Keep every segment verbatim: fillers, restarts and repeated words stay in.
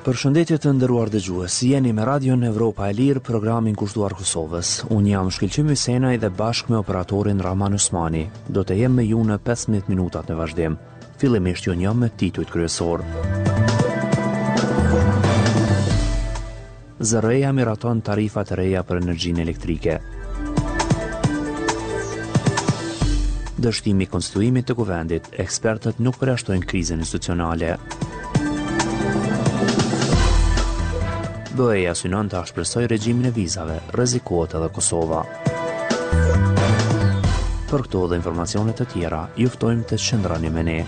Përshëndetje të nderuar dëgjues, jeni me Radion Evropa e Lirë, programin kushtuar Kosovës. Unë jam Shkëlqim Hysenaj dhe bashkë me operatorin Rahman Usmani. Do të jem me ju në pesëmbëdhjetë minutat në vazhdim. Fillimisht ju njeh me titujt kryesor. zë er e-ja miraton tarifat e reja për energjinë elektrike. Dështimi i konstituimit të kuvendit, ekspertët nuk përjashtojnë krizën institucionale. B E-ja synon të shpresoj regjimin e vizave, rrezikohet edhe Kosova. Për këto dhe informacionet të tjera, ju ftojmë të qëndroni me ne.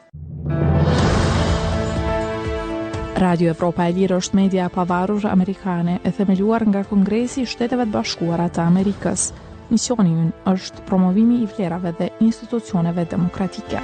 Radio Evropa e Lirë është media e pavarur amerikane e themeluar nga Kongresi i Shteteve të Bashkuara të Amerikës. Misioni i ynë është promovimi i vlerave dhe institucioneve demokratike.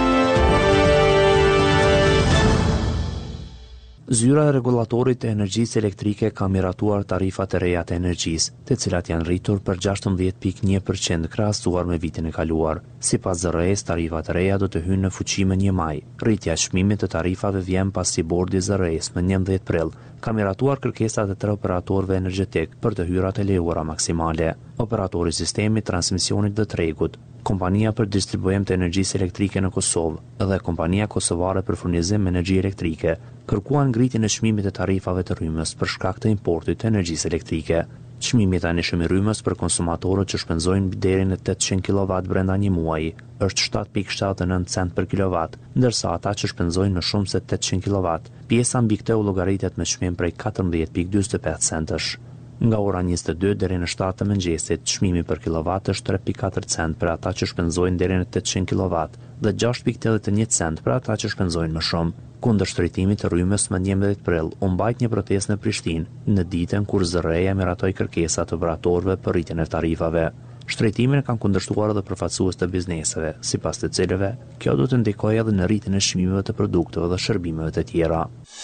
Zyra e rregullatorit të energjisë elektrike ka miratuar tarifat e reja të energjisë, të cilat janë rritur për gjashtëmbëdhjetë pikë një përqind krahasuar me vitin e kaluar. Sipas zë er e-s, tarifat e reja do të hyjnë në fuqi më një maj. Rritja e çmimit të tarifave vjen pasi bordi i zë er e-s më njëmbëdhjetë prill ka miratuar kërkesat e tre operatorëve energjetik për të hyrat e lejuara maksimale. Operatori i sistemit transmisionit dhe tregut, Kompania për distribuim të energjisë elektrike në Kosovë dhe Kompania Kosovare për furnizim me energji elektrike kërkuan ngritjen e çmimit të tarifave të rrymës për shkak të importit të energjisë elektrike. Çmimi tani shumë i rrymës për konsumatorët që shpenzojnë deri në tetëqind kilowatt brenda një muaji është shtatë pikë shtatëdhjetë e nëntë cent për kilowatt, ndërsa ata që shpenzojnë më shumë se tetëqind kilowatt, pjesa mbi këtë u llogaritet me çmim prej katërmbëdhjetë pikë dyzet e pesë centësh. Nga ora njëzet e dy deri në shtatë të mëngjesit, çmimi për kilowatt është tre pikë katër cent për ata që shpenzojnë deri në tetëqind kilowatt dhe gjashtë pikë tetëdhjetë e një cent për ata që shpenzojnë më shumë. Kundër shtrejtimit të rrymës më njëmbëdhjetë prill, u mbajt një protestë në Prishtinë në ditën kur zë er e-ja miratoi kërkesat të operatorëve për rritjen e tarifave. Shtrejtimin kanë kundërshtuar edhe përfaqësues të bizneseve, sipas të cilëve kjo do të ndikojë edhe në rritjen e çmimeve të produkteve dhe shërbimeve të tjera.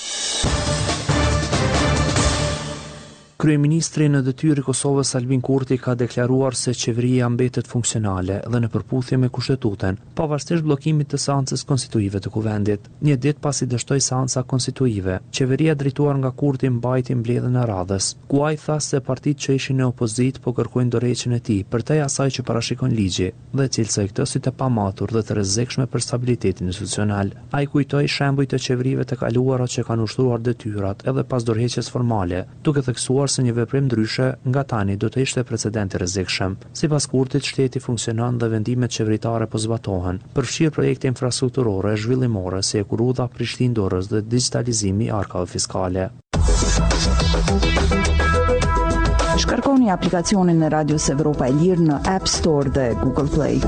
Kryeministri në detyrë i Kosovës Albin Kurti ka deklaruar se qeveria mbetet funksionale dhe në përputhje me Kushtetutën, pavarësisht bllokimit të seancës konstituive të kuvendit. Një ditë pasi dështoi seanca konstituive, qeveria drejtuar nga Kurti mbajti mbledhjen e radhës, ku ai tha se partitë që ishin në opozitë po kërkojnë dorëheqjen e tij përtej asaj që parashikon ligji dhe cilësoi këtë si të pamatur dhe të rrezikshme për stabilitetin institucional. Ai kujtoi shembuj të qeverive të kaluara që kanë ushtruar detyrat edhe pas dorëheqjes formale, duke theksuar se një veprim ndryshe nga tani do të ishte precedent i rrezikshëm. Sipas Kurtit, shteti funksionon dhe vendimet qeveritare po zbatohen, përfshirë projekte infrastrukturore, zhvillimore si Ekurudha, Prishtinë-Durrës dhe digitalizimi i arkave fiskale. Shkarkoni aplikacionin e Radios Evropa e Lirë në App Store dhe Google Play.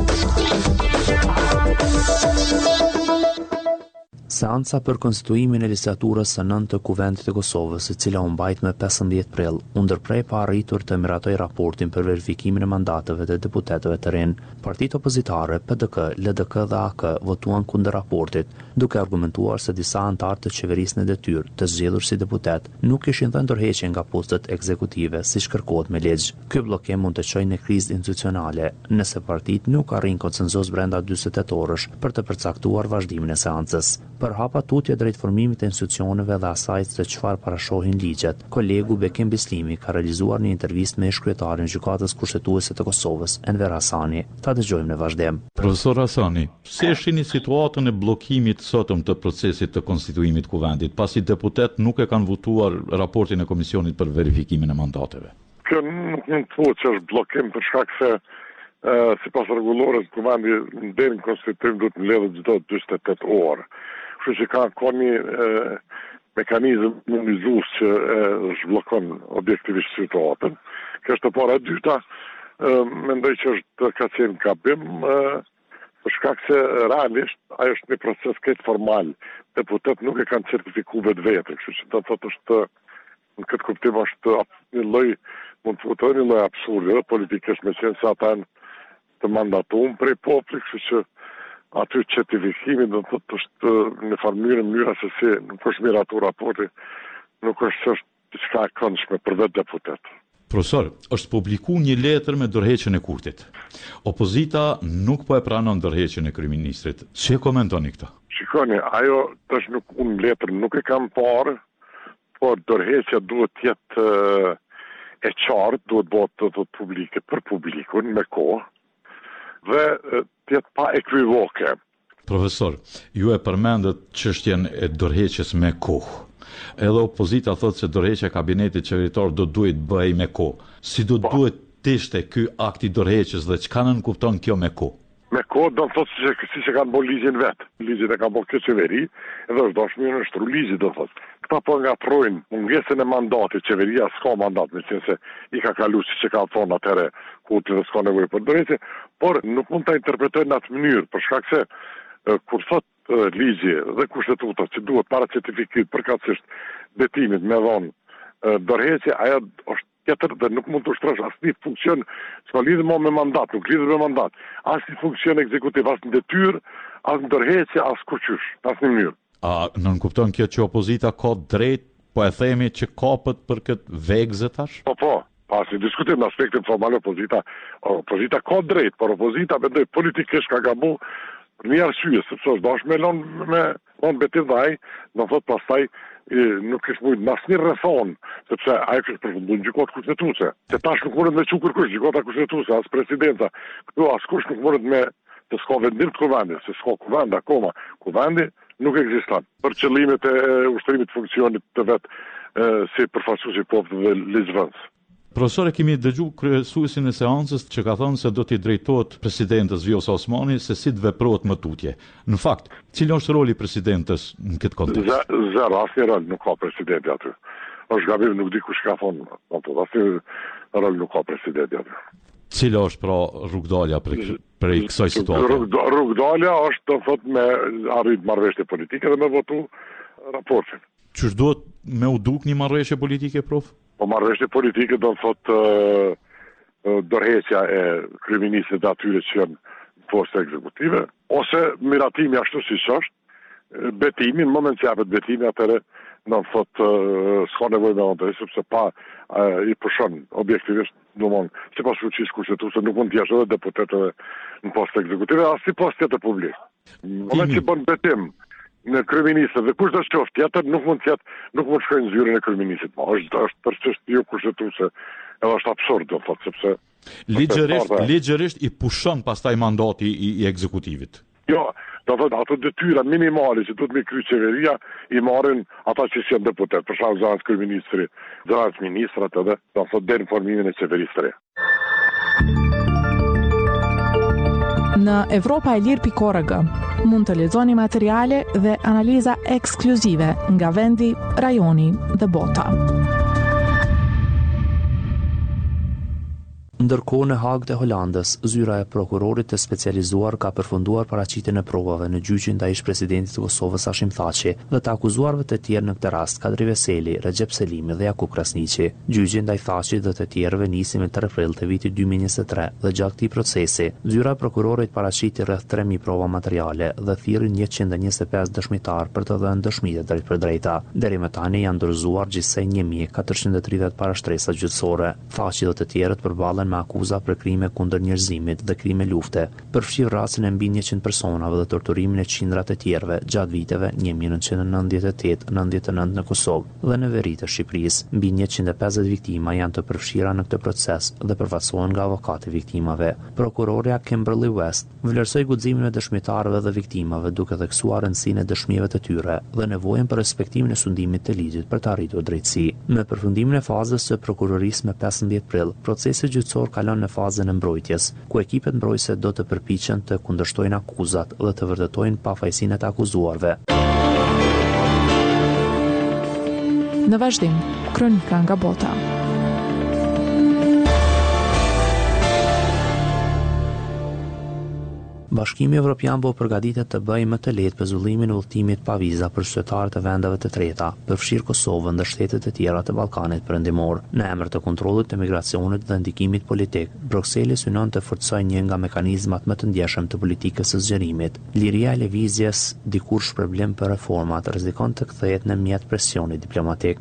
Seanca për konstituimin e legjislaturës së nëntë të Kuvendit të Kosovës, e cila u mbajt më pesëmbëdhjetë prill, u ndërprej pa arritur të miratoj raportin për verifikimin e mandateve të deputetëve të rinj. Partitë opozitare P D K, L D K dhe A K votuan kundër raportit, duke argumentuar se disa anëtarë të qeverisë në detyrë të zgjedhur si deputet nuk kishin dhënë dorëheqje nga postet ekzekutive siç kërkohet me ligj. Ky bllokim mund të çojë në krizë institucionale nëse partitë nuk arrin konsenzus brenda dyzet e tetë orësh për të përcaktuar vazhdimin e seancës. Për hapa tutje drejt formimit të institucioneve dhe asaj se çfarë parashohin ligjet, kolegu Bekim Bislimi ka realizuar një intervistë me ish-kryetarin e Gjykatës Kushtetuese të Kosovës, Enver Hasani. Ta dëgjojmë në vazhdim. Profesor Hasani, si e shihni situatën e bllokimit sotëm të procesit të konstituimit kuvendit, pasi deputet nuk e kanë votuar raportin e komisionit për verifikimin e mandateve? Kjo nuk mund të thuhet që është bllokim për shkak se uh, sipas rregullores kuvendi deri në konstituim duhet mbledhet çdo dyzet e tetë orë. Kështu që ka ka një e, mekanizëm minimizues që e, zhbllokon objektivisht situatën. Kjo është e para. E dyta, e, mendoj që është ka qenë gabim e, për shkak se realisht ai është një proces këtë formal. Deputet nuk e kanë certifikuar vetvete, kështu që do të thotë është në këtë kuptim është një lloj mund të thotë një lloj absurde politikisht, me qenë se ata të mandatuar prej popullit, kështu që aty certifikimi do të thotë është në farmyrë mënyra se si nuk është miratur raporti, nuk është diçka e këndshme për vetë deputet. Profesor, është publikuar një letër me dorëheqjen e Kurtit. Opozita nuk po e pranon dorëheqjen e kryeministrit. Si e komentoni këtë? Shikoni, ajo tash nuk unë letër nuk e kam parë, por dorëheqja duhet të jetë e qartë, duhet bëhet të, të publike për publikun me kohë dhe të jetë pa ekvivoke. Profesor, ju e përmendët çështjen e dorëheqjes me kohë. Edhe opozita thotë se dorëheqja e kabinetit qeveritor do duhet bëhej me kohë. Si do duhet të ishte ky akt i dorëheqjes dhe çka nën kupton kjo me kohë? Me kohë do të thotë si që, si që kanë bërë ligjin vetë. Ligjin e ka bërë kjo qeveri, edhe është dashur në shtru ligjit do thotë. Këta po ngatrojnë mungesën e mandatit, qeveria s'ka mandat, me qenë se i ka kalu si që ka thonë atëre kuti dhe s'ka nevojë për dorëheqje, por nuk mund ta interpretojnë në atë mënyrë, për shkak se kur thot ligji dhe kushtetuta që duhet para certifikit përkatësisht betimit me dhonë dorëheqje, ajo është tjetër dhe nuk mund të ushtrosh asnjë funksion, s'ka lidhje më me mandat, nuk lidhet me mandat, asnjë funksion ekzekutiv, as në detyrë, as në dorëheqje, as kurrësh, asnjë mënyrë. A nën kupton kjo që opozita ka drejt, po e themi që kapët për këtë vegzë tash? Po po. Pasi diskutim në aspektin formal opozita, opozita ka drejt, por opozita mendoj politikisht ka gabu për një arsye, sepse është dashur me lon me lon betim dhe ai, do thotë pastaj nuk është mujt në asnjë rrethon, sepse ai është përfunduar gjykata kushtetuese. Se tash nuk mundet me çu kërkosh gjykata kushtetuese as presidenta, këtu askush nuk mundet me të s'ka vendim të kuvendit, se s'ka kuvend akoma. Kuvendi nuk ekziston për qëllimet e ushtrimit të funksionit të vet si përfaqësues i popullit dhe ligjvënës. Profesor, e kemi dëgju kryesuesin e seancës që ka thënë se do t'i drejtohet presidentës Vjosa Osmani se si të veprohet më tutje. Në fakt, cili është roli i presidentës në këtë kontekst? Zero, asnjë rol nuk ka presidenti aty. Është gabim, nuk di kush ka thonë, asnjë rol nuk ka presidenti aty. Cila është pra rrugdalja për për kësaj situate? Rrugdalja është do thotë me arrit marrëveshje politike dhe me votu raportin. Ç'është duhet me u duk një marrëveshje politike, prof? Po marrëveshje politike do të thotë dorëheqja e kryeministit dhe atyre që janë në forcë ekzekutive, ose miratimi ashtu siç është, betimi, në moment që japet betimi, atëre do të thotë s'ka nevojë me ndonjë, sepse pa i pushon objektivisht, domthon, sipas fuqisë kushtetuese nuk mund të jesh edhe deputet edhe në postë ekzekutive, as si postë tjetër publik. Në moment që bën betim në kryeministër dhe kush do të qoftë tjetër nuk mund të jetë, nuk mund të shkojë në zyrën e kryeministit. Po është është për çështje jo kushtetuese, edhe është absurd do thotë, sepse ligjërisht ligjërisht i pushon pastaj mandati i, i ekzekutivit. Jo, do thotë ato detyra minimale që duhet me kry qeveria i marrin ata që janë deputet, për shkak zërat kryeministri, zërat ministrat edhe do thotë deri në formimin e qeverisë së re. Në Evropa e Lirë pikë org mund të lexoni materiale dhe analiza ekskluzive nga vendi, rajoni dhe bota. Ndërkohë në Hag të Holandës, zyra e prokurorit të specializuar ka përfunduar paraqitjen e provave në gjyqin ndaj ish-presidentit të Kosovës Hashim Thaçi dhe të akuzuarve të tjerë në këtë rast Kadri Veseli, Recep Selimi dhe Jakub Krasniqi. Gjyqi ndaj Thaçit dhe të tjerëve nisi me tre prill të vitit dy mijë e njëzet e tre dhe gjatë këtij procesi, zyra e prokurorit paraqiti rreth tre mijë prova materiale dhe thirrën njëqind e njëzet e pesë dëshmitar për të dhënë dëshmitë drejt për drejta. Deri më tani janë dorëzuar gjithsej një mijë katërqind e tridhjetë parashtresa gjyqësore. Thaçi dhe të tjerët përballen me akuza për krime kundër njerëzimit dhe krime lufte, përfshirë vrasjen e mbi njëqind personave dhe torturimin e qindra të tjerëve gjatë viteve një mijë nëntëqind e nëntëdhjetë e tetë nëntëdhjetë e nëntë në Kosovë dhe në veri të Shqipërisë. Mbi njëqind e pesëdhjetë viktima janë të përfshira në këtë proces dhe përfaqësohen nga avokati viktimave. Prokurorja Kimberly West vlerësoi guximin e dëshmitarëve dhe viktimave duke theksuar rëndësinë e dëshmive të tyre dhe nevojën për respektimin e sundimit të ligjit për të arritur drejtësi. Në përfundimin e fazës së prokurorisë me pesëmbëdhjetë prill, procesi gjyqësor kalon në fazën e mbrojtjes, ku ekipet mbrojtëse do të përpiqen të kundërshtojnë akuzat dhe të vërtetojnë pafajësinë e të akuzuarve. Në vazhdim, kronika nga bota. Bashkimi Evropian po përgatitet të bëjë më të lehtë pezullimin e udhëtimit pa viza për qytetarët e vendeve të treta, përfshirë Kosovën dhe shtetet e tjera të Ballkanit Perëndimor. Në emër të kontrollit të migracionit dhe ndikimit politik, Brukseli synon të forcojë një nga mekanizmat më të ndjeshëm të politikës së zgjerimit. Liria e lëvizjes, dikur shpërblim për reformat, rrezikon të kthehet në mjet presioni diplomatik.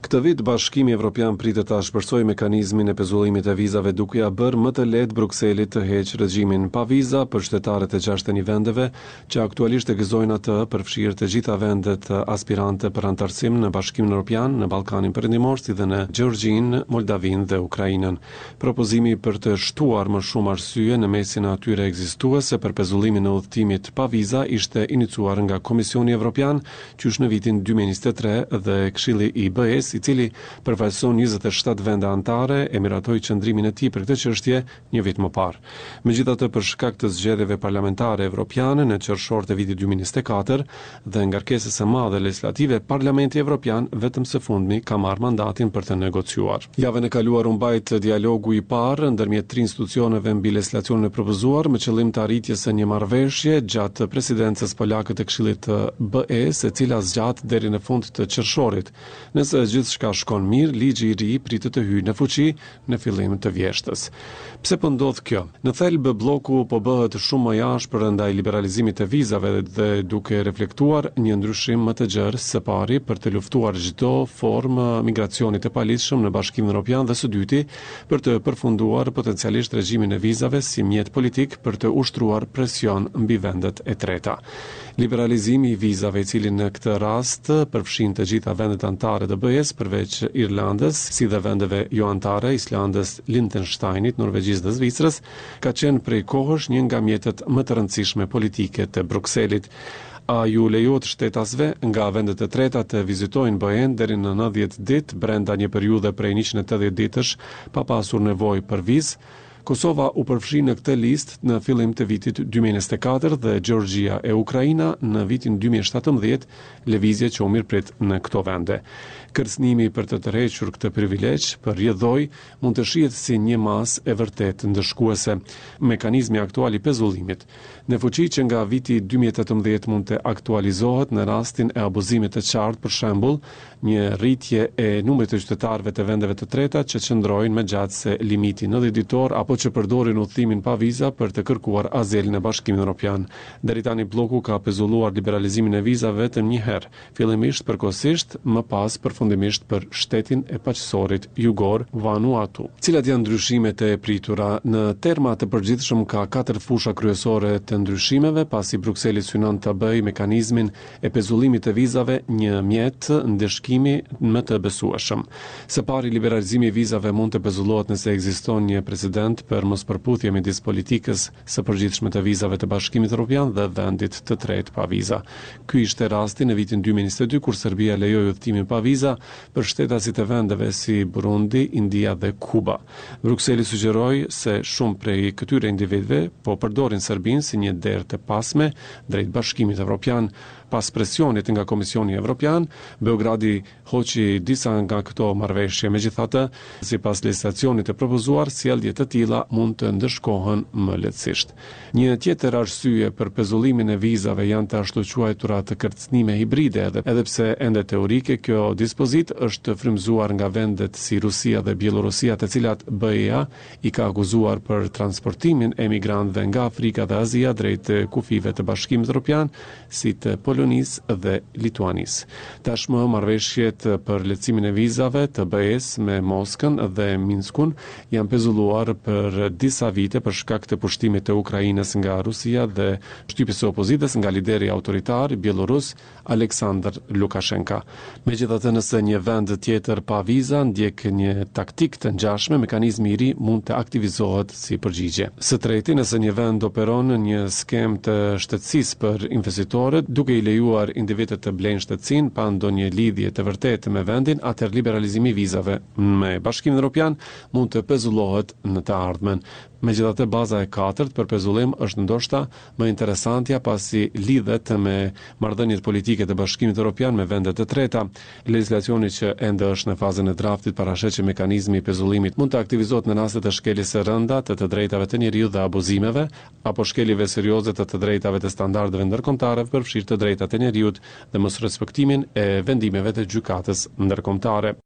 Këtë vit Bashkimi Evropian pritet ta shpresojë mekanizmin e pezullimit e vizave duke ia bërë më të lehtë Brukselit të heqë regjimin pa viza për qytetarët e gjashtë e një vendeve që aktualisht e gëzojnë atë përfshirë të gjitha vendet aspirante për antarësim në Bashkimin Evropian, në Ballkanin Perëndimor, si dhe në Gjeorgjinë, Moldavinë dhe Ukrainën. Propozimi për të shtuar më shumë arsye në mesin e atyre ekzistuese për pezullimin e udhëtimit pa viza ishte iniciuar nga Komisioni Evropian, qysh në vitin dy mijë e njëzet e tre dhe Këshilli i B E S, i cili përfaqëson njëzet e shtatë vende anëtare, e miratoi qëndrimin e tij për këtë çështje një vit më parë. Megjithatë, për shkak të zgjedhjeve parlamentare evropiane në qershor të vitit dy mijë e njëzet e katër dhe ngarkesës së madhe legislative, Parlamenti Evropian vetëm së fundmi ka marrë mandatin për të negociuar. Javën e kaluar u mbajt dialogu i parë ndërmjet tre institucioneve mbi legislacionin e propozuar me qëllim të arritjes së një marrëveshje gjatë presidencës polake të Këshillit të B E S, e cila zgjat deri në fund të qershorit. Nëse gjithçka shkon mirë, ligji i ri pritet të hyjë në fuqi në fillim të vjeshtës. Pse po ndodh kjo? Në thelb bloku po bëhet shumë më i ashpër ndaj liberalizimit të vizave dhe duke reflektuar një ndryshim më të gjerë, së pari për të luftuar çdo formë migracioni të paligjshëm në Bashkimin Evropian dhe së dyti për të përfunduar potencialisht regjimin e vizave si mjet politik për të ushtruar presion mbi vendet e treta. Liberalizimi i vizave, i cili në këtë rast përfshin të gjitha vendet anëtare të B E S përveç Irlandës, si dhe vendeve jo anëtare, Islandës, Liechtensteinit, Norvegjisë dhe Zvicrës, ka qenë prej kohësh një nga mjetet më të rëndësishme politike të Brukselit. A ju lejohet shtetasve nga vendet e treta të vizitojnë B E-n deri në nëntëdhjetë ditë brenda një periudhe prej njëqind e tetëdhjetë ditësh pa pasur nevojë për vizë. Kosova u përfshi në këtë listë në fillim të vitit dy mijë e njëzet e katër dhe Gjeorgjia e Ukraina në vitin dy mijë e shtatëmbëdhjetë, lëvizje që u mirëprit në këto vende. Kërcënimi për të tërhequr këtë privilegj për rrjedhoj mund të shihet si një masë e vërtet ndëshkuese. Mekanizmi aktual i pezullimit në fuqi që nga viti dy mijë e tetëmbëdhjetë mund të aktualizohet në rastin e abuzimit të qartë, për shembull, një rritje e numrit të qytetarëve të vendeve të treta që qëndrojnë më gjatë se limiti nëntëdhjetë ditor apo që përdorin udhëtimin pa viza për të kërkuar azil në Bashkimin Evropian. Deri tani bloku ka pezulluar liberalizimin e vizave vetëm një herë, fillimisht përkohësisht, më pas përfundimisht për shtetin e paqësorit jugor Vanuatu. Cilat janë ndryshimet e pritura? Në terma të përgjithshëm ka katër fusha kryesore të ndryshimeve, pasi Brukseli synon të bëjë mekanizmin e pezullimit të vizave një mjet ndeshkimi më të besueshëm. Së pari, liberalizimi i vizave mund të pezullohet nëse ekziston një precedent për mospërputhje midis politikës së përgjithshme të vizave të Bashkimit Evropian dhe vendit të tretë pa viza. Ky ishte rasti në vitin dy mijë e njëzet e dy kur Serbia lejoi udhëtimin pa viza për shtetasit e vendeve si Burundi, India dhe Kuba. Brukseli sugjeroi se shumë prej këtyre individëve po përdorin Serbinë si një derë të pasme drejt Bashkimit Evropian. Pas presionit nga Komisioni Evropian, Beogradi hoqi disa nga këto marrëveshje. Megjithatë, sipas legjislacionit të propozuar, sjellje të tilla mund të ndëshkohen më lehtësisht. Një tjetër arsye për pezullimin e vizave janë të ashtu quajtura të kërcënime hibride, edhe, edhe pse ende teorike kjo dispozitë është frymëzuar nga vendet si Rusia dhe Bielorusia, të cilat B E-a i ka akuzuar për transportimin e emigrantëve nga Afrika dhe Azia drejt kufive të Bashkimit Evropian, si të Polonisë dhe Lituanisë. Tashmë marrëveshjet për lehtësimin e vizave të B E-s me Moskën dhe Minskun janë pezulluar për disa vite për shkak të pushtimit të Ukrainës nga Rusia dhe shtypjes së opozitës nga lideri autoritar bielorus Aleksandr Lukashenka. Megjithatë, nëse një vend tjetër pa viza ndjek një taktik të ngjashme, mekanizmi i ri mund të aktivizohet si përgjigje. Së treti, nëse një vend operon një skem të shtetësisë për investitorët, duke i lejuar individët të blejnë shtetësinë pa ndonjë lidhje të vërtetë me vendin, atëherë liberalizimi i vizave me Bashkimin Evropian mund të pezullohet në të ardhmen. Megjithatë, baza e katërt për pezullim është ndoshta më interesantja, pasi lidhet me marrëdhëniet politike të Bashkimit Evropian me vendet e treta. Legjislacioni që ende është në fazën e draftit parashet që mekanizmi i pezullimit mund të aktivizohet në raste të shkeljes së rënda të të drejtave të njeriut dhe abuzimeve, apo shkeljeve serioze të të drejtave të standardeve ndërkombëtare, përfshirë të drejtat e njeriut dhe mos respektimin e vendimeve të gjykatës ndërkombëtare.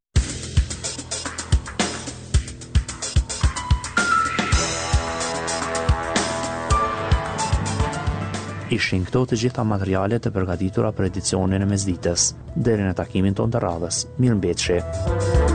Ishin këto të gjitha materialet të përgatitura për edicionin e mesdites. Deri në takimin tonë të radhës. Mirëmbëjtje.